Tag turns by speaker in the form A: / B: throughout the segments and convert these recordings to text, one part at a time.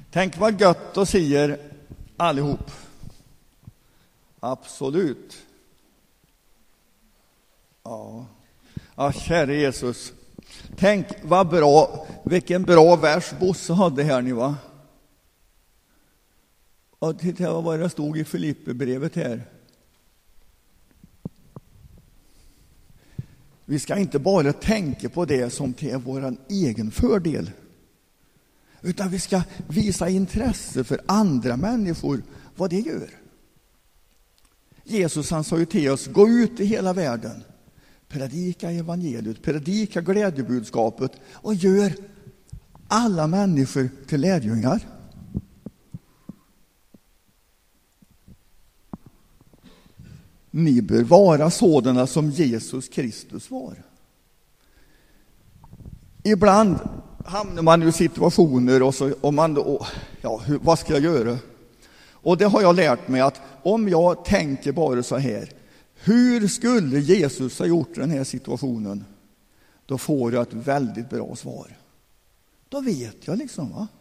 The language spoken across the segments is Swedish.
A: Tänk vad gött och säger allihop. Absolut. Ja, kära Jesus. Tänk vad bra, vilken bra vers Bosse hade här nu, va? Och titta vad det stod i Filipperbrevet här. Vi ska inte bara tänka på det som till vår egen fördel, utan vi ska visa intresse för andra människor, vad det gör. Jesus, han sa ju till oss, gå ut i hela världen, predika evangeliet, predika glädjebudskapet och gör alla människor till lärjungar. Ni bör vara sådana som Jesus Kristus var. Ibland hamnar man i situationer och man då, vad ska jag göra? Och det har jag lärt mig, att om jag tänker bara så här, hur skulle Jesus ha gjort den här situationen? Då får jag ett väldigt bra svar. Då vet jag liksom, va?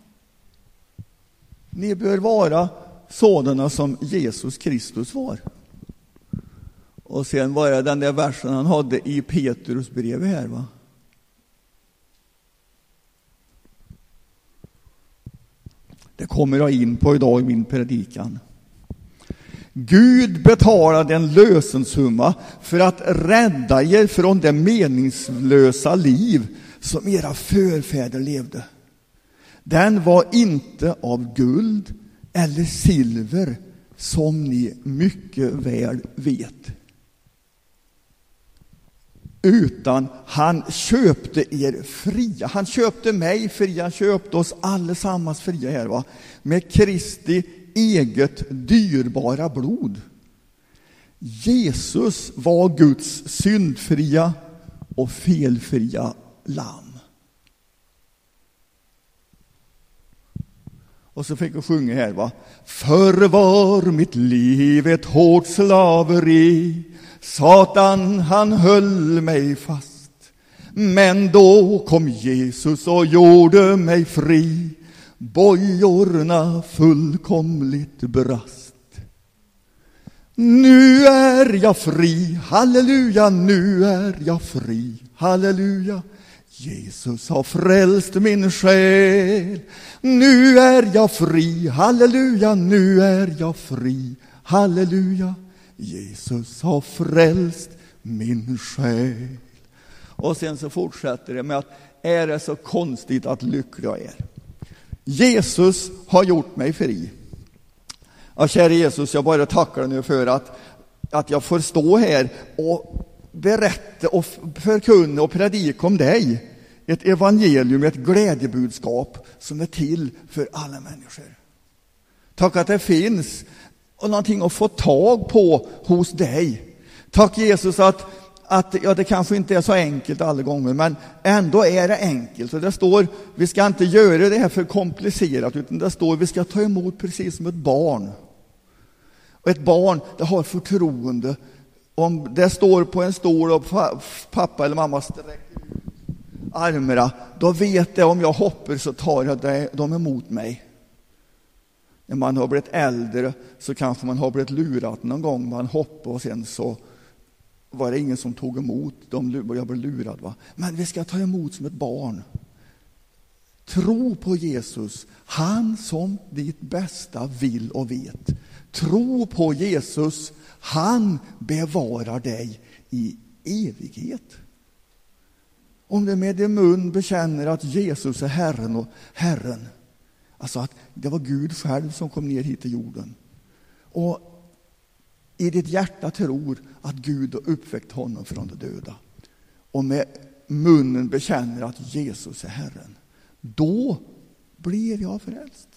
A: Ni bör vara sådana som Jesus Kristus var. Och sen var det den där versen han hade i Petrus brev här, va? Det kommer jag in på idag i min predikan. Gud betalade en lösensumma för att rädda er från det meningslösa liv som era förfäder levde. Den var inte av guld eller silver, som ni mycket väl vet. Utan han köpte er fria. Han köpte mig fria. Han köpte oss allesammans fria här, va? Med Kristi eget dyrbara blod. Jesus var Guds syndfria och felfria lamm. Och så fick jag sjunga här, va? Förr var mitt liv ett hårt slaveri. Satan, han höll mig fast. Men då kom Jesus och gjorde mig fri. Bojorna fullkomligt brast. Nu är jag fri, halleluja, nu är jag fri, halleluja. Jesus har frälst min själ. Nu är jag fri, halleluja, nu är jag fri, halleluja. Jesus har frälst min själ. Och sen så fortsätter det med att är det så konstigt att lycklig jag är. Jesus har gjort mig fri. Ja, kära Jesus, jag bara tackar dig nu för att jag får stå här och berätta och förkunna och predika om dig. Ett evangelium, ett glädjebudskap som är till för alla människor. Tack att det finns och någonting att få tag på hos dig. Tack Jesus att det kanske inte är så enkelt alla gånger, men ändå är det enkelt. Och det står, vi ska inte göra det här för komplicerat, utan det står, vi ska ta emot precis som ett barn. Och ett barn, det har förtroende. Om det står på en stol och pappa eller mamma sträcker ut armarna, då vet jag, om jag hoppar så tar jag dem emot mig. När man har blivit äldre så kanske man har blivit lurat någon gång. Man hoppar och sen så var det ingen som tog emot. Jag blev lurad, va? Men vi ska ta emot som ett barn. Tro på Jesus. Han som ditt bästa vill och vet. Tro på Jesus. Han bevarar dig i evighet. Om du med din mun bekänner att Jesus är Herren och Herren. Alltså att det var Gud själv som kom ner hit till jorden. Och i ditt hjärta tror att Gud har uppväckt honom från de döda. Och med munnen bekänner att Jesus är Herren. Då blir jag frälst.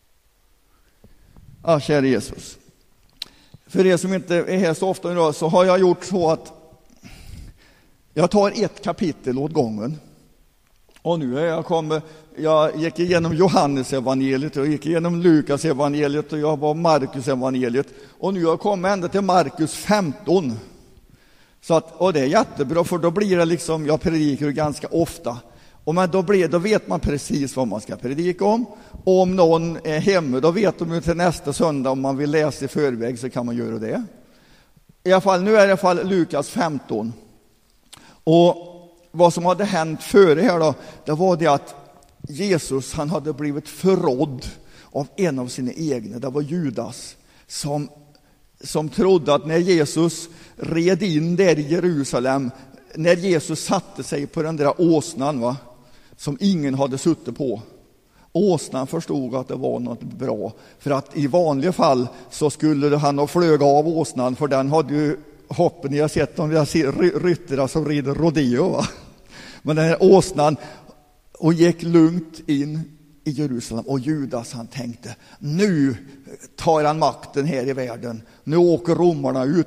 A: Ja, kära Jesus. För er som inte är här så ofta idag så har jag gjort så att jag tar ett kapitel åt gången. Och nu är jag gick igenom Johannes evangeliet, jag gick igenom Lukas evangeliet och jag var Markus evangeliet. Och nu har jag kommit ända till Markus 15. Så att, och det är jättebra, för då blir det liksom, jag predikar ganska ofta. Och men då vet man precis vad man ska predika om. Och om någon är hemma, då vet de ju till nästa söndag, om man vill läsa i förväg så kan man göra det. Nu är det i alla fall Lukas 15. Och vad som hade hänt före här då, det var det att Jesus, han hade blivit förrådd av en av sina egna. Det var Judas som trodde att när Jesus red in där i Jerusalem, när Jesus satte sig på den där åsnan som ingen hade suttit på. Åsnan förstod att det var något bra. För att i vanliga fall så skulle han ha flög av åsnan, för den hade ju hoppen. Jag har sett de där ryttare som rider rodeo. Men den här åsnan, och gick lugnt in i Jerusalem. Och Judas, han tänkte, nu tar han makten här i världen. Nu åker romarna ut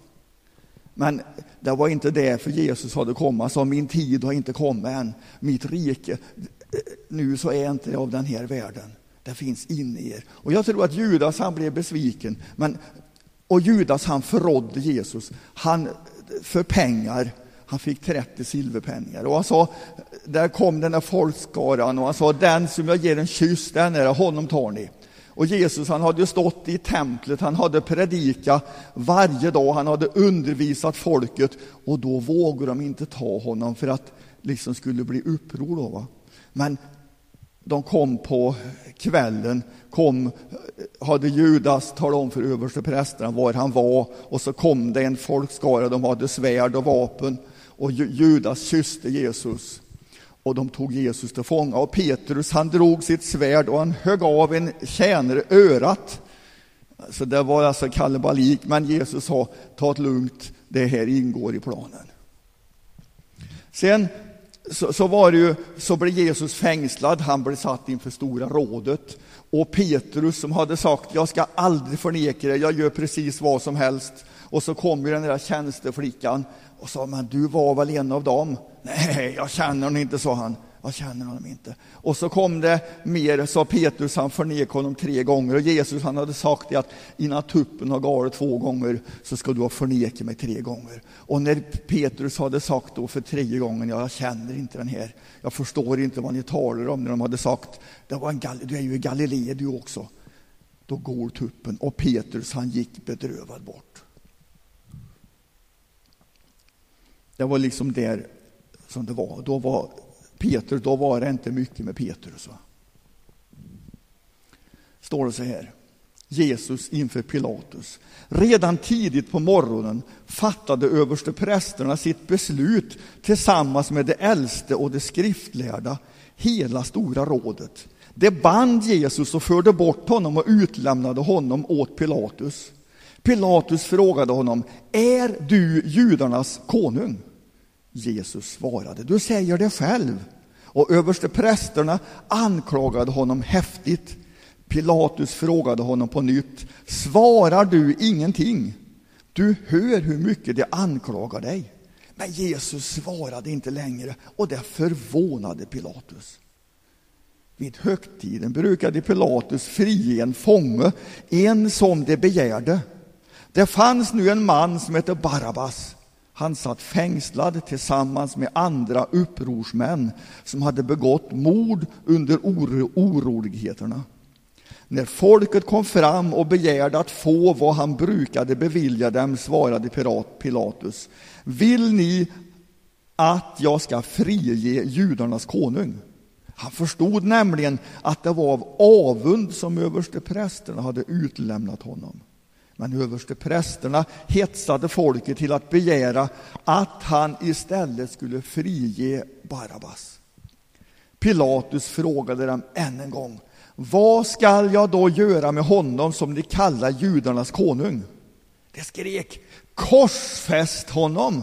A: Men det var inte det, för Jesus hade kommit. Så min tid har inte kommit än. Mitt rike, nu så är inte det av den här världen. Det finns inne i er. Och jag tror att Judas, han blev besviken. Och Judas, han förrådde Jesus. Han för pengar. Han fick 30 silverpenningar. Och han sa, där kom den där folkskaran. Och han sa, den som jag ger en kyss, den är honom tar ni. Och Jesus, han hade stått i templet, han hade predikat varje dag, han hade undervisat folket, och då vågade de inte ta honom för att liksom skulle bli uppror då. Men de kom på kvällen, hade Judas talat om för översteprästerna var han var, och så kom det en folkskara, de hade svärd och vapen, och Judas kysste Jesus. Och de tog Jesus till fånga, och Petrus, han drog sitt svärd och han högg av en tjänare örat. Så det var alltså kalabalik, men Jesus sa, ta det lugnt, det här ingår i planen. Sen så blev Jesus fängslad, han blev satt inför stora rådet. Och Petrus, som hade sagt, jag ska aldrig förneka det, jag gör precis vad som helst. Och så kom ju den där tjänsteflickan och sa, men du var väl en av dem? Nej, jag känner honom inte, sa han. Jag känner honom inte. Och så kom det mer, sa Petrus, han förnekade honom 3 gånger. Och Jesus, han hade sagt att innan tuppen har galet 2 gånger så ska du ha förnekat mig 3 gånger. Och när Petrus hade sagt då för 3:e gången, jag känner inte den här, jag förstår inte vad ni talar om, när de hade sagt, det var du är ju i Galilea du också. Då går tuppen, och Petrus, han gick bedrövad bort. Det var liksom där som det var. Då var det inte mycket med Petrus. Står det så här. Jesus inför Pilatus. Redan tidigt på morgonen fattade översteprästerna sitt beslut tillsammans med de äldste och de skriftlärda, hela stora rådet. De band Jesus och förde bort honom och utlämnade honom åt Pilatus. Pilatus frågade honom, är du judarnas konung? Jesus svarade, du säger det själv. Och översteprästerna anklagade honom häftigt. Pilatus frågade honom på nytt, svarar du ingenting? Du hör hur mycket de anklagar dig. Men Jesus svarade inte längre, och det förvånade Pilatus. Vid högtiden brukade Pilatus frige en fånge, en som de begärde. Det fanns nu en man som hette Barabbas. Han satt fängslad tillsammans med andra upprorsmän som hade begått mord under oroligheterna. När folket kom fram och begärde att få vad han brukade bevilja dem, svarade Pilatus, vill ni att jag ska frige judarnas konung? Han förstod nämligen att det var av avund som översteprästerna hade utlämnat honom. Men översteprästerna hetsade folket till att begära att han istället skulle frige Barabbas. Pilatus frågade dem än en gång, vad skall jag då göra med honom som de kallar judarnas konung? De skrek, korsfäst honom.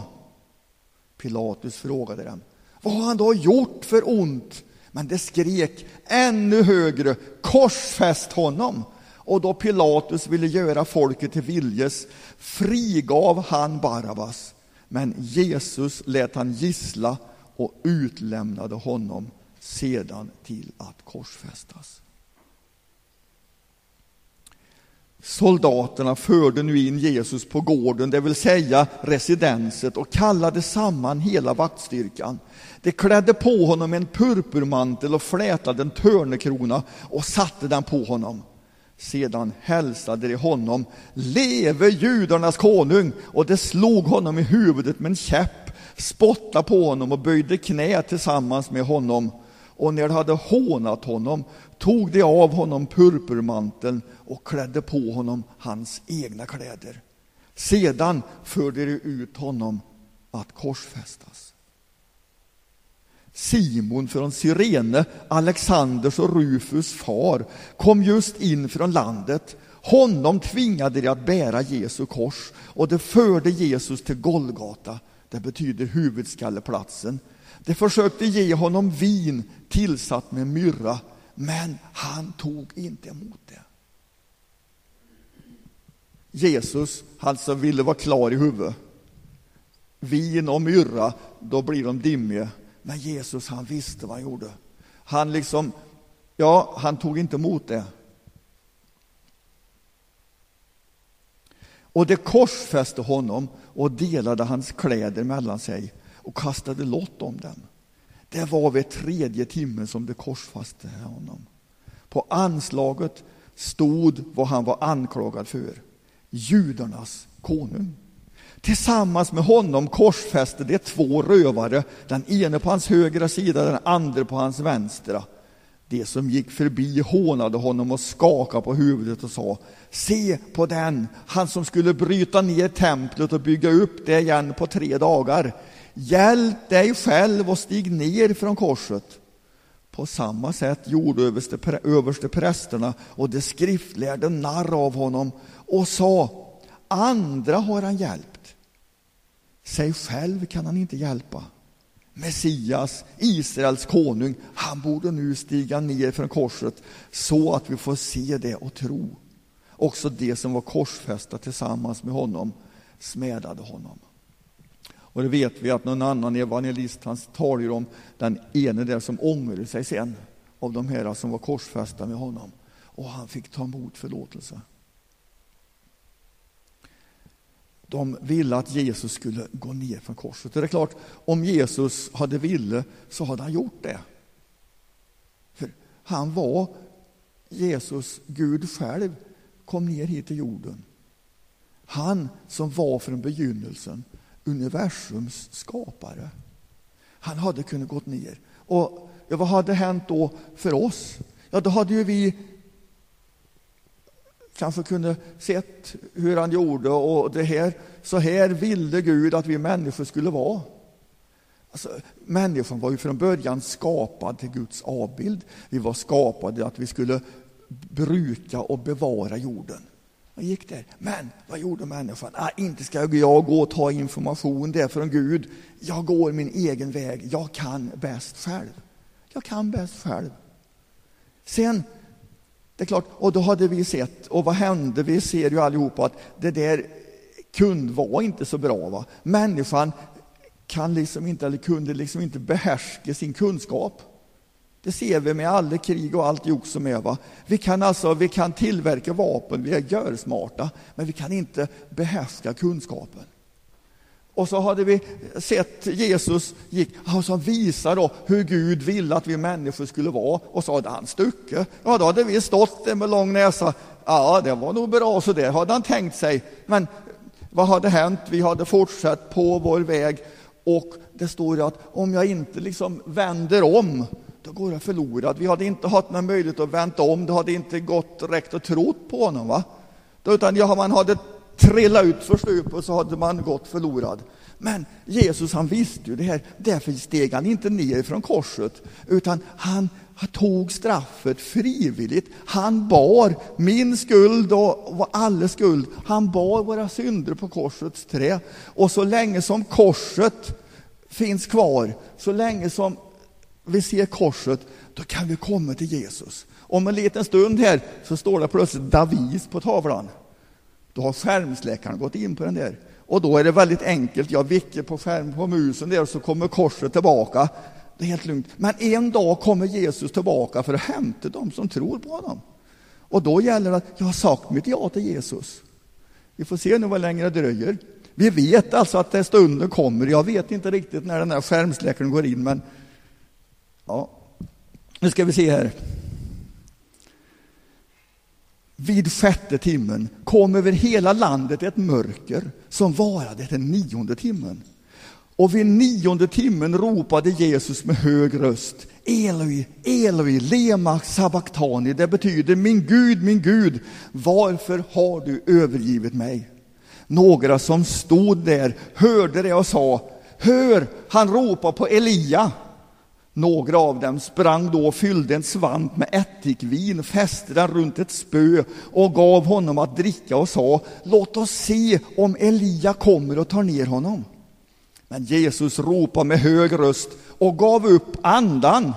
A: Pilatus frågade dem, vad har han då gjort för ont? Men det skrek ännu högre, korsfäst honom. Och då Pilatus ville göra folket till viljes frigav han Barabbas. Men Jesus lät han gissla och utlämnade honom sedan till att korsfästas. Soldaterna förde nu in Jesus på gården, det vill säga residenset, och kallade samman hela vaktstyrkan. De klädde på honom en purpurmantel och flätade en törnekrona och satte den på honom. Sedan hälsade de honom: leve judarnas konung! Och de slog honom i huvudet med en käpp, spottade på honom och böjde knä tillsammans med honom. Och när de hade hånat honom tog de av honom purpurmanteln och klädde på honom hans egna kläder. Sedan förde de ut honom att korsfästas. Simon från Cyrene, Alexanders och Rufus far, kom just in från landet. Honom tvingade de att bära Jesu kors, och de förde Jesus till Golgata, det betyder huvudskalleplatsen. De försökte ge honom vin tillsatt med myrra, men han tog inte emot det. Jesus alltså ville vara klar i huvudet. Vin och myrra, då blir de dimmiga. Men Jesus, han visste vad han gjorde. Han tog inte emot det. Och det korsfäste honom och delade hans kläder mellan sig och kastade lott om dem. Det var vid 3:e timmen som det korsfäste honom. På anslaget stod vad han var anklagad för: judarnas konung. Tillsammans med honom korsfäste de 2 rövare, den ene på hans högra sida, den andra på hans vänstra. De som gick förbi hånade honom och skakade på huvudet och sa: se på den, han som skulle bryta ner templet och bygga upp det igen på 3 dagar. Hjälp dig själv och stig ner från korset. På samma sätt gjorde överste prästerna och de skriftlärde narr av honom och sa: andra har han hjälpt, sig själv kan han inte hjälpa. Messias, Israels konung, han borde nu stiga ner från korset så att vi får se det och tro. Också de som var korsfästa tillsammans med honom smädade honom. Och det vet vi att någon annan evangelist, han talar om den ene där som ångrade sig sen av de här som var korsfästa med honom. Och han fick ta emot förlåtelse. De ville att Jesus skulle gå ner från korset. Det är klart, om Jesus hade ville så hade han gjort det. För han var Jesus, Gud själv, kom ner hit till jorden. Han som var från begynnelsen universums skapare. Han hade kunnat gått ner. Och vad hade hänt då för oss? Ja, då hade ju vi kanske kunde sett hur han gjorde, och det här, så här ville Gud att vi människor skulle vara. Alltså, människan var ju från början skapad till Guds avbild. Vi var skapade att vi skulle bruka och bevara jorden. Vad gick det? Men vad gjorde människan? Inte ska jag gå och ta information där från Gud. Jag går min egen väg. Jag kan bäst själv. Sen, det är klart, och då hade vi sett, och vad hände? Vi ser ju allihopa att det där var inte så bra. Va? Människan kunde liksom inte behärska sin kunskap. Det ser vi med alla krig och allt jox som är. Va? Vi kan tillverka vapen, vi är görsmarta, men vi kan inte behärska kunskapen. Och så hade vi sett Jesus som visar då hur Gud ville att vi människor skulle vara. Och så hade han stuckit. Ja, då hade vi stått där med lång näsa. Ja, det var nog bra, så det hade han tänkt sig. Men vad hade hänt? Vi hade fortsatt på vår väg. Och det står att om jag inte liksom vänder om, då går jag förlorad. Vi hade inte haft någon möjlighet att vända om. Det hade inte gått rätt och trott på honom. Va? Utan man hade trillat ut för stup och så hade man gått förlorad. Men Jesus, han visste ju det här. Därför steg han inte ner från korset, utan han tog straffet frivilligt. Han bar min skuld och alla skuld. Han bar våra synder på korsets trä. Och så länge som korset finns kvar, så länge som vi ser korset, då kan vi komma till Jesus. Om en liten stund här så står det plötsligt Davis på tavlan. Då har skärmsläckaren gått in på den där. Och då är det väldigt enkelt. Jag vickar på musen där och så kommer korset tillbaka. Det är helt lugnt. Men en dag kommer Jesus tillbaka för att hämta dem som tror på honom. Och då gäller det att jag har sagt mitt ja till Jesus. Vi får se nu vad länge det dröjer. Vi vet alltså att det stunden kommer. Jag vet inte riktigt när den här skärmsläckaren går in, men ja, nu ska vi se här. Vid 6:e timmen kom över hela landet ett mörker som varade till 9:e timmen. Och vid 9:e timmen ropade Jesus med hög röst: Eloi, Eloi, lema sabachthani. Det betyder: min Gud, varför har du övergivit mig? Några som stod där hörde det och sa: hör, han ropar på Elia. Några av dem sprang då och fyllde en svamp med ättikvin, fäste den runt ett spö och gav honom att dricka och sa: låt oss se om Elia kommer och tar ner honom. Men Jesus ropade med hög röst och gav upp andan.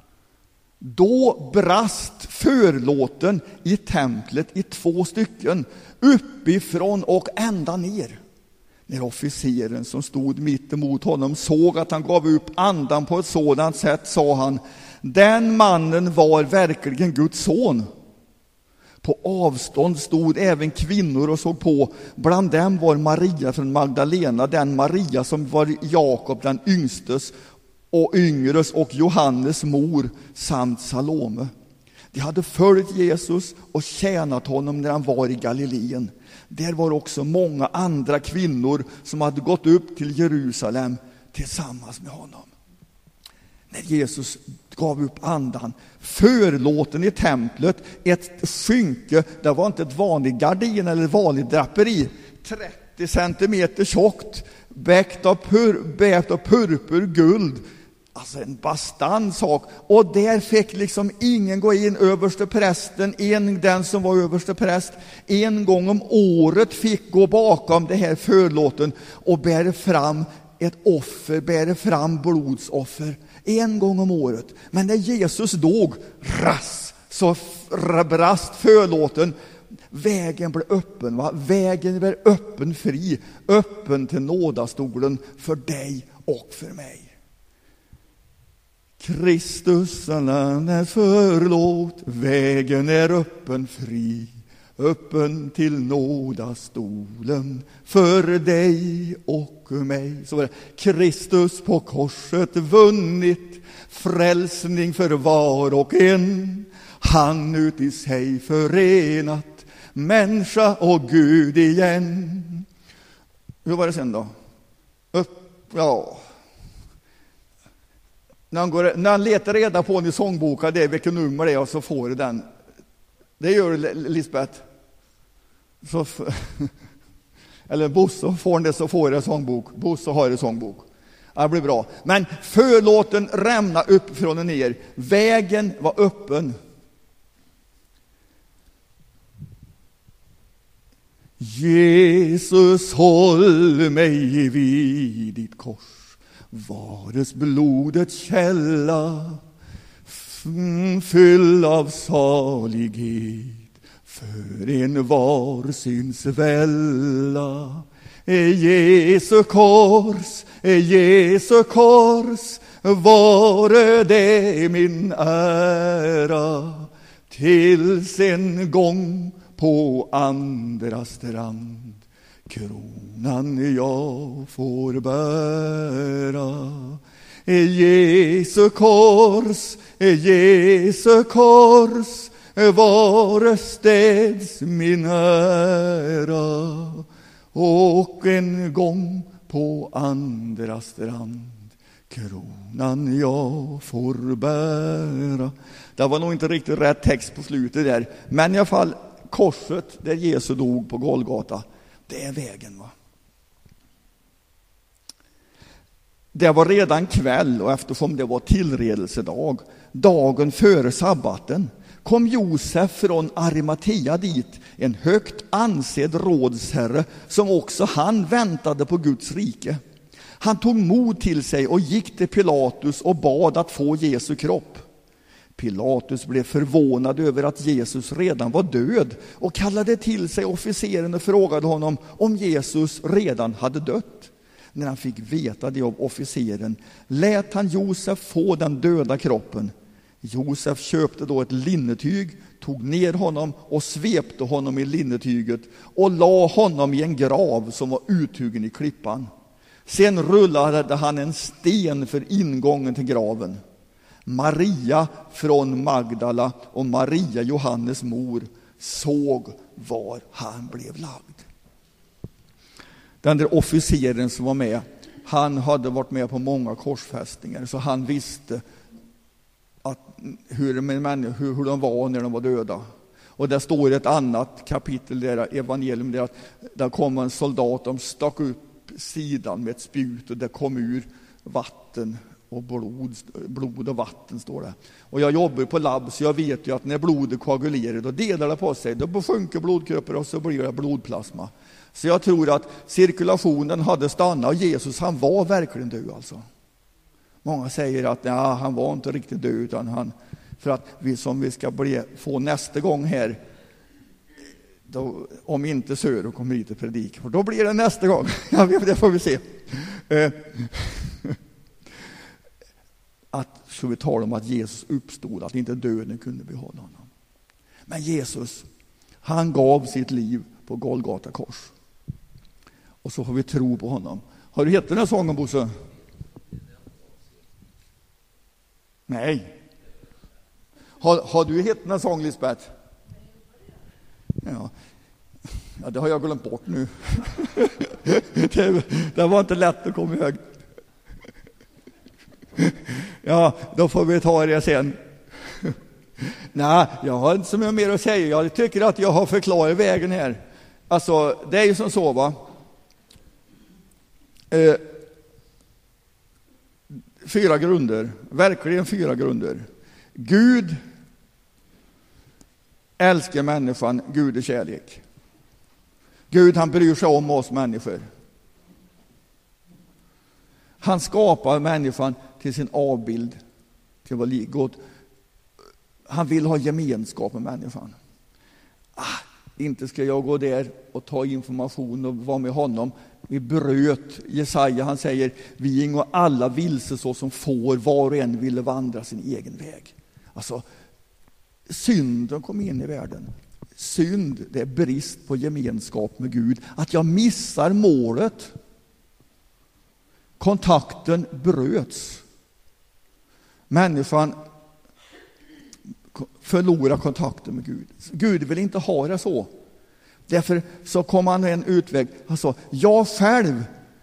A: Då brast förlåten i templet i 2 stycken, uppifrån och ända ner. När officeren som stod mitt emot honom såg att han gav upp andan på ett sådant sätt, sa han: den mannen var verkligen Guds son. På avstånd stod även kvinnor och såg på. Bland dem var Maria från Magdalena, den Maria som var Jakob den yngstes och yngres och Johannes mor, samt Salome. De hade följt Jesus och tjänat honom när han var i Galileen. Där var också många andra kvinnor som hade gått upp till Jerusalem tillsammans med honom. När Jesus gav upp andan, förlåten i templet, ett skynke, det var inte ett vanligt gardin eller vanligt draperi, 30 centimeter tjockt, bäckt av purpur, guld, alltså en bastant sak. Och där fick liksom ingen gå in. Överste prästen, den som var överste präst, en gång om året fick gå bakom det här förlåten och bära fram ett offer, bära fram blodsoffer. En gång om året. Men när Jesus dog, så brast förlåten. Vägen blev öppen, va? Vägen blev öppen, fri, öppen till nådastolen för dig och för mig. Kristus, han är förlåt, vägen är öppen, fri, öppen till nådastolen för dig och mig. Så var det. Kristus på korset vunnit frälsning för var och en. Han ut i sig förenat människa och Gud igen. Hur var det sen då? När han letar reda på en i sångboken, det är vilken nummer det är, och så får du den. Det gör Lisbeth. Så eller Bosse får det, så får det sångbok. Bosse har det sångbok. Det blir bra. Men förlåten rämna upp från och ner. Vägen var öppen. Jesus, håll mig vid ditt kors. Vares blodets källa, fyll av salighet för en var syns välla. Jesu kors, vare det min ära, tills en gång på andra strand kronan jag får bära. Jesu kors, vare städs min ära, och en gång på andra strand kronan jag får bära. Det var nog inte riktigt rätt text på slutet där, men i alla fall korset där Jesus dog på Golgata, det är vägen, va? Det var redan kväll, och eftersom det var tillredelsedag, dagen före sabbaten, kom Josef från Arimatea dit, en högt ansedd rådsherre som också han väntade på Guds rike. Han tog mod till sig och gick till Pilatus och bad att få Jesu kropp. Pilatus blev förvånad över att Jesus redan var död och kallade till sig officeren och frågade honom om Jesus redan hade dött. När han fick veta det av officeren lät han Josef få den döda kroppen. Josef köpte då ett linnetyg, tog ner honom och svepte honom i linnetyget och la honom i en grav som var uthuggen i klippan. Sen rullade han en sten för ingången till graven. Maria från Magdala och Maria, Johannes mor, såg var han blev lagd. Den där officeren som var med, han hade varit med på många korsfästningar, så han visste hur de var när de var döda. Och det står i ett annat kapitel där evangelium där att där kom en soldat, de stack upp sidan med ett spjut och det kom ur vatten och blod och vatten, står det. Och jag jobbar på labb, så jag vet ju att när blodet koagulerar, då delar det på sig, då sjunker blodkroppar och så blir det blodplasma. Så jag tror att cirkulationen hade stannat och Jesus, han var verkligen död alltså. Många säger att han var inte riktigt död, utan han, för att vi ska få nästa gång här, då, om inte Sören kommer hit och predikar, för då blir det nästa gång. Ja, det får vi se. Så vi talar om att Jesus uppstod, att inte döden kunde behålla honom. Men Jesus, han gav sitt liv på Golgata kors. Och så får vi tro på honom. Har du hört den här sången, Bosse? Nej. Har du hört den här sången, Lisbeth? Ja, det har jag glömt bort nu. Det var inte lätt att komma ihåg. Ja, då får vi ta det sen. Nej, jag har inte så mycket mer att säga. Jag tycker att jag har förklarat vägen här. Alltså, det är ju som så, va? 4 grunder. Verkligen 4 grunder. Gud älskar människan. Gud är kärlek. Gud, han bryr sig om oss människor. Han skapar människan till sin avbild, till vad livet. Han vill ha gemenskap med människan. Inte ska jag gå där och ta information och vara med honom. Vi bröt Jesaja, han säger, vi gingo alla vilse så som får, var och en ville vandra sin egen väg. Alltså, synden kom in i världen. Synd, det är brist på gemenskap med Gud. Att jag missar målet. Kontakten bröts. Människan förlorar kontakten med Gud. Gud vill inte ha det så. Därför så kom han en utväg. Alltså, jag själv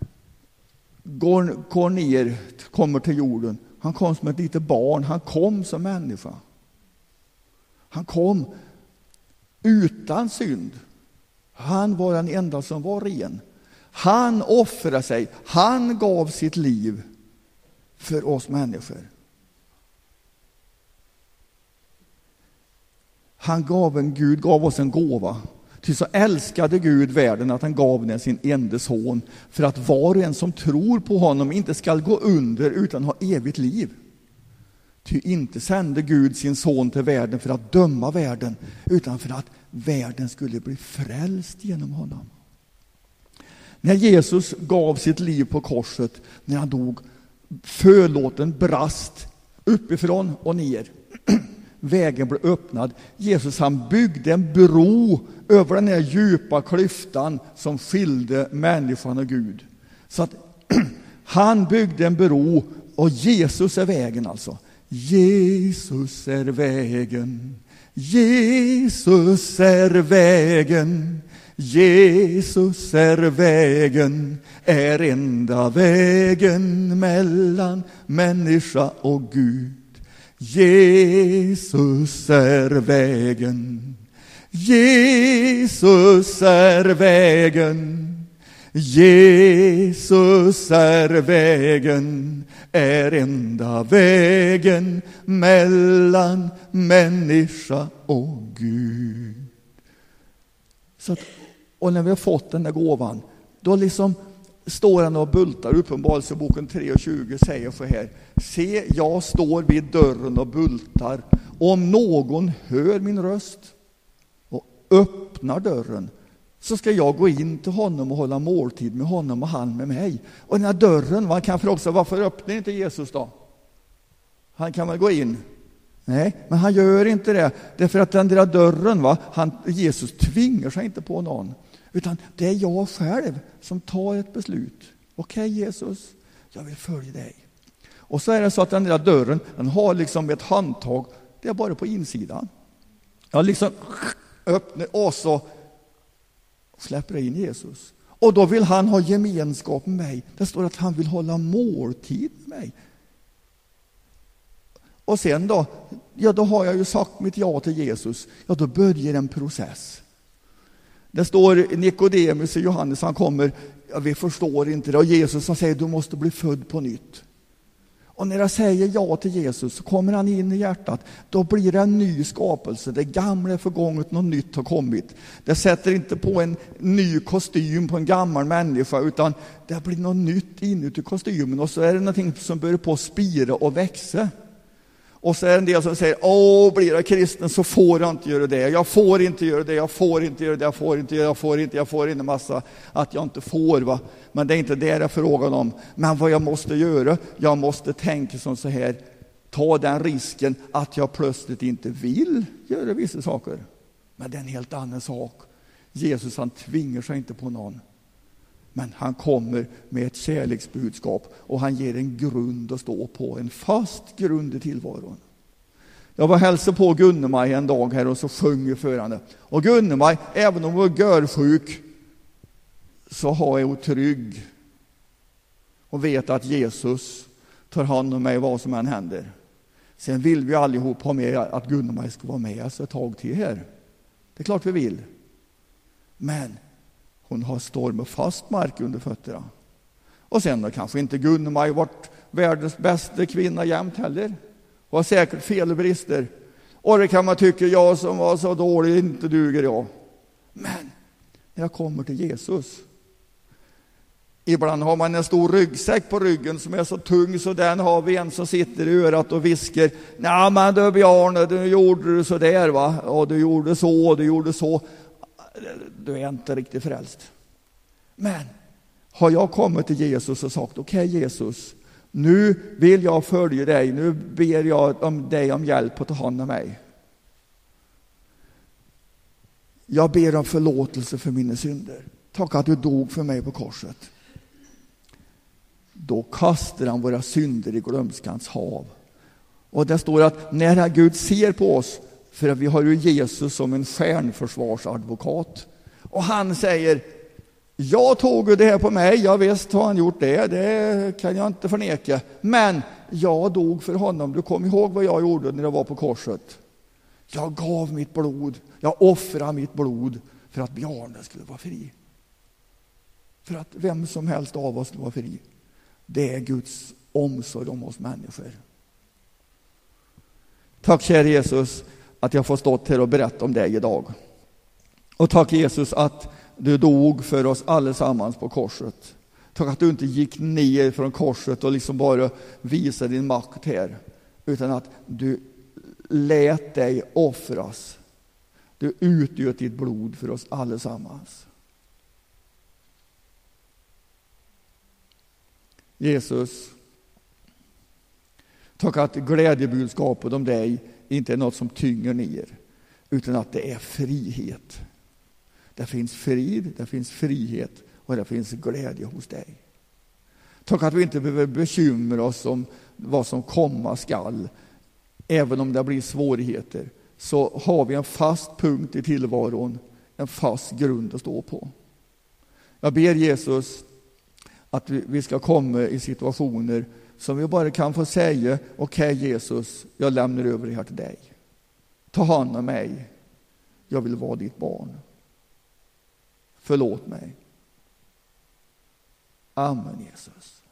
A: går ner, kommer till jorden. Han kom som ett litet barn. Han kom som människa. Han kom utan synd. Han var den enda som var ren. Han offrade sig. Han gav sitt liv för oss människor. Gud gav oss en gåva. Till så älskade Gud världen att han gav den sin enda son, för att var och en som tror på honom inte skall gå under utan ha evigt liv. Ty inte sände Gud sin son till världen för att döma världen, utan för att världen skulle bli frälst genom honom. När Jesus gav sitt liv på korset, när han dog, förlåten brast uppifrån och ner. Vägen blev öppnad. Jesus, han byggde en bro över den här djupa klyftan som skilde människan och Gud. Så att han byggde en bro, och Jesus är vägen alltså. Jesus är vägen. Jesus är vägen. Jesus är vägen, är enda vägen mellan människa och Gud. Jesus är vägen. Jesus är vägen. Jesus är vägen, är enda vägen mellan människa och Gud. Så att, och när vi har fått den där gåvan, då liksom står han och bultar. Uppenbarelseboken 3:20 säger så här: se, jag står vid dörren och bultar. Om någon hör min röst och öppnar dörren, så ska jag gå in till honom och hålla måltid med honom och han med mig. Och den här dörren, man kan fråga sig, varför öppnar inte Jesus då? Han kan väl gå in? Nej, men han gör inte det. Därför att den där dörren, Jesus tvingar sig inte på någon. Utan det är jag själv som tar ett beslut. Okej, Jesus, jag vill följa dig. Och så är det så att den där dörren, den har liksom ett handtag. Det är bara på insidan. Jag liksom öppnar och så släpper in Jesus. Och då vill han ha gemenskap med mig. Det står att han vill hålla måltid med mig. Och sen då har jag ju sagt mitt ja till Jesus. Ja, då börjar en process. Det står Nikodemus i Johannes, han kommer, vi förstår inte det. Och Jesus han säger, du måste bli född på nytt. Och när jag säger ja till Jesus så kommer han in i hjärtat. Då blir det en ny skapelse. Det gamla är förgånget, något nytt har kommit. Det sätter inte på en ny kostym på en gammal människa, utan det blir något nytt inuti kostymen. Och så är det någonting som börjar på att spira och växa. Och så är det en del som säger, blir jag kristen så får jag inte göra det. Jag får inte göra det, jag får inte göra det, jag får inte massa att jag inte får. Va? Men det är inte det jag frågar om. Men vad jag måste göra, jag måste tänka som så här, ta den risken att jag plötsligt inte vill göra vissa saker. Men det är en helt annan sak. Jesus han tvingar sig inte på någon. Men han kommer med ett kärleksbudskap och han ger en grund att stå på, en fast grund i tillvaron. Jag var hälsade på Gunnemaj en dag här och så sjöng jag för henne. Och Gunnemaj, även om hon var görsjuk, så har jag trygg och vet att Jesus tar hand om mig vad som än händer. Sen vill vi allihop ha med att Gunnemaj ska vara med oss ett tag till här. Det är klart vi vill. Men hon har storm och fast mark under fötterna. Och sen har kanske inte Gunnemaj varit världens bästa kvinna jämt heller. Hon har säkert fel och brister. Och det kan man tycka, jag som var så dålig, inte duger jag. Men när jag kommer till Jesus. Ibland har man en stor ryggsäck på ryggen som är så tung så den har vi en som sitter i örat och viskar. Nej men du Bjarne, du gjorde så där va? Och du gjorde så och du gjorde så. Du är inte riktigt frälst. Men har jag kommit till Jesus och sagt, okej Jesus, nu vill jag följa dig, nu ber jag om dig om hjälp att ta hand om mig. Jag ber om förlåtelse för mina synder. Tack att du dog för mig på korset. Då kastar han våra synder i glömskans hav. Och det står att när Gud ser på oss, för att vi har ju Jesus som en stjärnförsvarsadvokat. Och han säger, jag tog det här på mig, jag visst har han gjort det kan jag inte förneka. Men jag dog för honom, du kom ihåg vad jag gjorde när jag var på korset. Jag gav mitt blod, jag offrade mitt blod för att Bjarne skulle vara fri. För att vem som helst av oss skulle vara fri. Det är Guds omsorg om oss människor. Tack kära Jesus att jag får stått här och berätta om dig idag. Och tack Jesus att du dog för oss allesammans på korset. Tack att du inte gick ner från korset och liksom bara visade din makt här. Utan att du lät dig offras. Du utgöt ditt blod för oss allesammans. Jesus, tack att glädjebudskapet om dig inte är något som tynger ner, utan att det är frihet. Det finns frid, det finns frihet och det finns glädje hos dig. Tack att vi inte behöver bekymra oss om vad som komma skall. Även om det blir svårigheter så har vi en fast punkt i tillvaron, en fast grund att stå på. Jag ber Jesus att vi ska komma i situationer som vi bara kan få säga, okej Jesus, jag lämnar över det här till dig. Ta hand om mig. Jag vill vara ditt barn. Förlåt mig. Amen Jesus.